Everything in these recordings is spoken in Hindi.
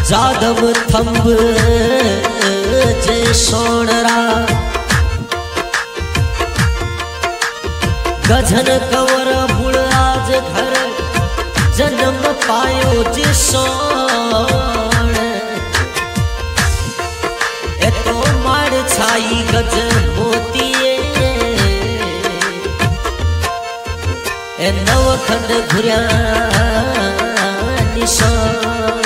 जादव थंब जे सोनरा गजन कंवर बुड़ आज घर जन्म पायो जे सोन ए तो माड़ छाई गज मोतीए ए नवखंड घुर्या निशान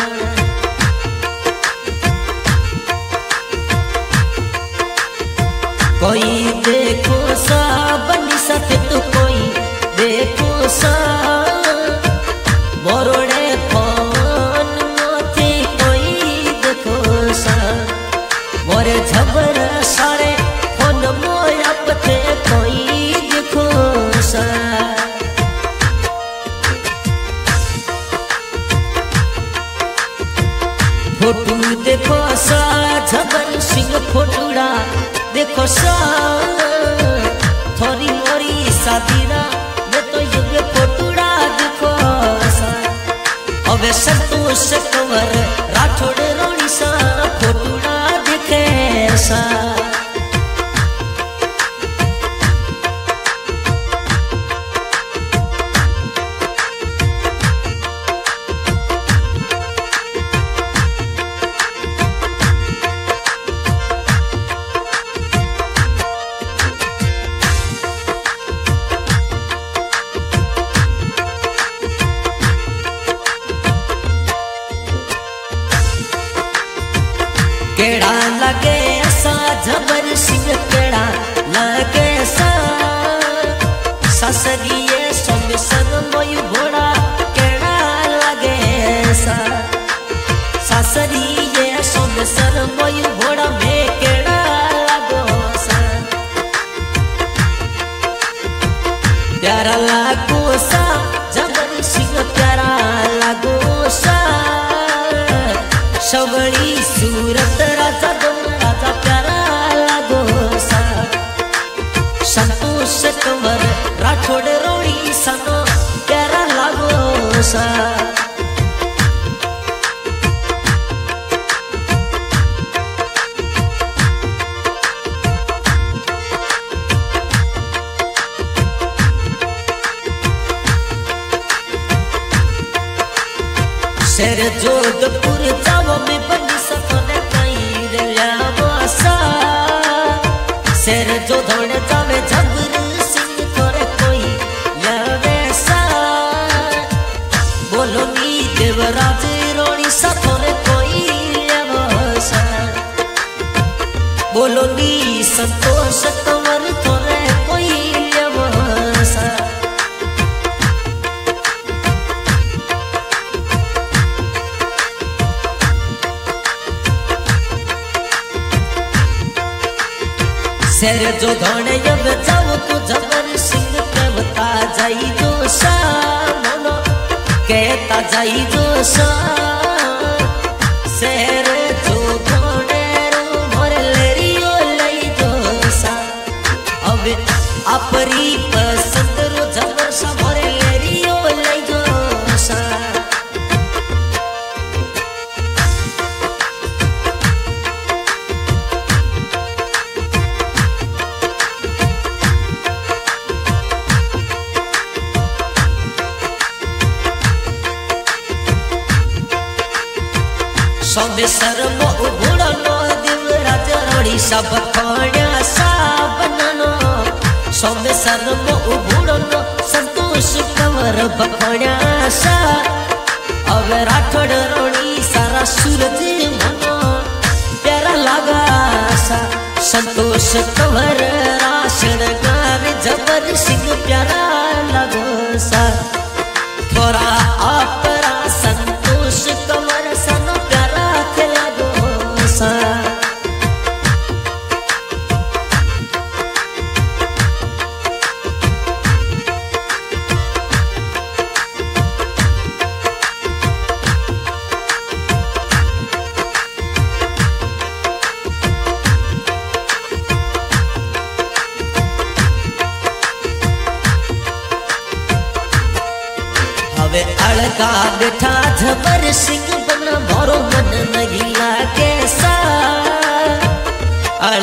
कोई देखो सा बनी सके तो कोई देखो सा मोरोड़े फोन मोती कोई देखो सा मोरे झबर सारे फोन मोया पते कोई देखो सा फोटू देखो सा झबर सिंह फोटूड़ा देखो सा थोड़ी मोरी सादीरा मैं तो युग फोटूड़ा देखो सा अबे संतोष कंवर राठौड़ रोड़ी सा फोटूड़ा देखे सा केड़ा लगे सा झबर सिंह केड़ा लगे सा ससरिये संग संग मोय घोड़ा केड़ा लगे सा ससरिये संग संग मोय घोड़ा में केड़ा लगो सा प्यारा लगो सा झबर सिंह प्यारा लगो सा शबड़ी सूरत राजा दम राजा प्यारा लगो सा संतोष कंवर राठौड़ रोड़ी सनो प्यारा लगो सा शेर जोधपुर जावो में बनी सपने कई दिया मासा शेर जोधने जावे झबर सिंह थोड़े कोई यावे सा बोलो नी देवराज रोड़ी सा थोड़े कोई यावा सा बोलो नी संतोष कंवर थोड़े कोई यावा सा शेर जो धोने जब जाओ तो झबर सिंह कहता जाई जो सा मनो कहता जाई जो सा शेर जो धोने रो मोर लेरियो लई जो सा अब अपरी पसंद रो झबर सा मोर लेरियो लई जो सा सौंदे सरमो उबुड़ा नो दिवराज रोड़ी सब खाण्या सा बननो सौंदे सरमो उबुड़ा नो संतोष कंवर बखाण्या सा अब राठौड़ रोड़ी सारा सूरज मनो प्यारा लगा सा संतोष कंवर राशण गावे झबर सिंह प्यारा लगो सा थोड़ा आपरा संतोष कंवर सनो प्यारा लगो सा हवे अलगा बैठा झबर सिंह बना मोरो मन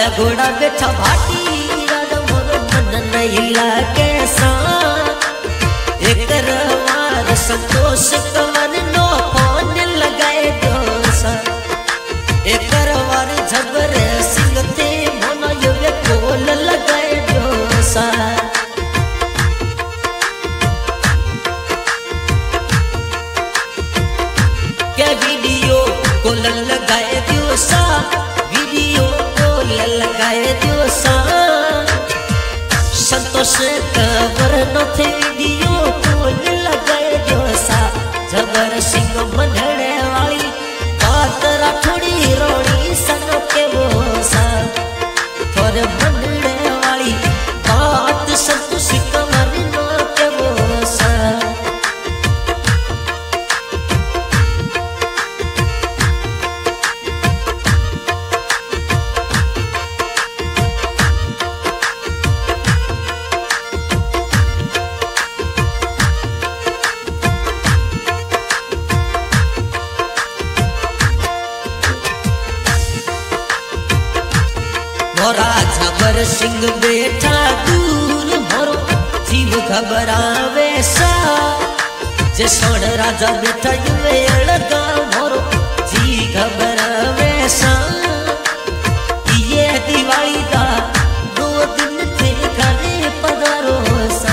घोड़ा बैठा भाटी राजा मोर मन नहीं लागे सा एक रवार संतोष कवन नो फोन लगाए दोसा एक रवार जबर सिंह ते मोना युवे कोल लगाए दोसा के वीडियो कोल लगाए दोसा वीडियो कोल लगाए दोसा संतोष कवर न थे वीडियो कोल लगाए दोसा जबर सिंह मनड़े वाली बात राठोड़ी रोड़ी सन के बोसा थोर मनड़े वाली बात संतोष कवर न के बोसा मोरा जबर सिंह बैठा दूर मोरो जीव घबरावे सा जे सोण राजा बैठा युवे अलगा मोरो जी घबरावे सा ये दिवाली दा 2 दिन थे घरे पधारो सा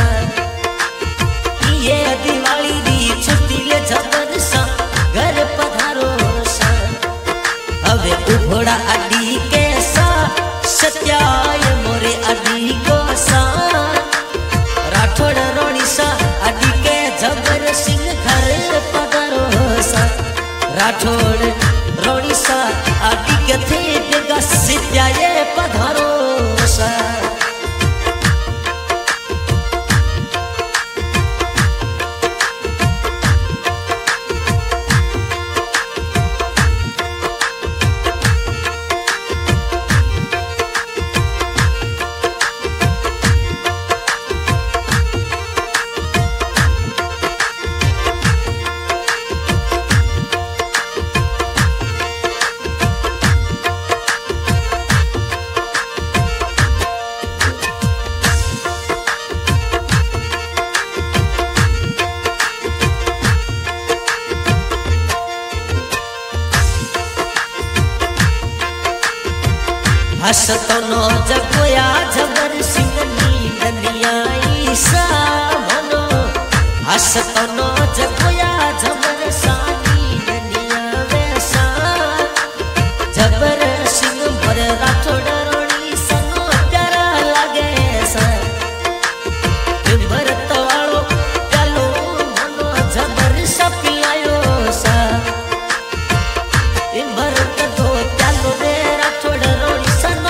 ये दिवाली दी छुट्टी ले जबर सा घर पधारो सा हवे उभड़ा अडी के सत्याय मोरे अडी गोसा राठौड़ रोणी सा अडी के जबर सिंह घर पधारो सा राठौड़ रोणी सा अडी के थे बेगा सत्याय पधारो सा हसतो नो जगोया जबर सिंह नी दुनिया ईसा मनो हसतो नो जगोया जबर सानी दुनिया वैसा जबर सिंह मर राठौड़ रोणी सनो प्यारा लागे सा भरत वालो प्यालो मनो जबर सा पिलायो सा भरत दो प्यालो दे राठौड़ रोणी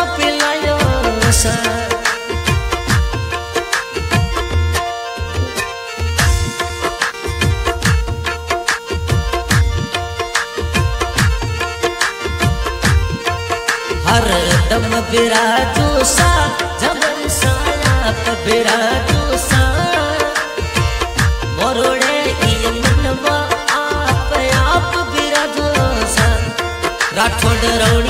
हर दम बिराजो सा जबर साया बिराजो सा मोरोड़े ये मनवा आप बिराजो सा राठौड़ रोणी